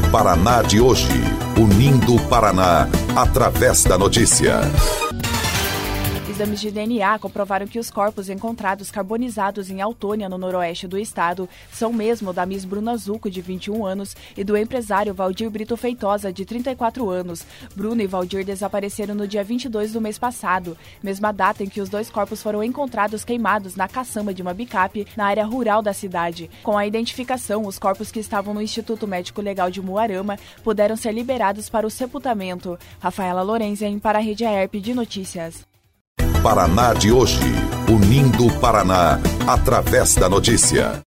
Paraná de hoje, unindo o Paraná através da notícia. Exames de DNA comprovaram que os corpos encontrados carbonizados em Autônia, no noroeste do estado, são mesmo da Miss Bruna Zucco, de 21 anos, e do empresário Valdir Brito Feitosa, de 34 anos. Bruno e Valdir desapareceram no dia 22 do mês passado, mesma data em que os dois corpos foram encontrados queimados na caçamba de uma bicape na área rural da cidade. Com a identificação, os corpos que estavam no Instituto Médico Legal de Umuarama puderam ser liberados para o sepultamento. Rafaela Lorenzen, para a Rede AERP de Notícias. Paraná de hoje, unindo o Paraná através da notícia.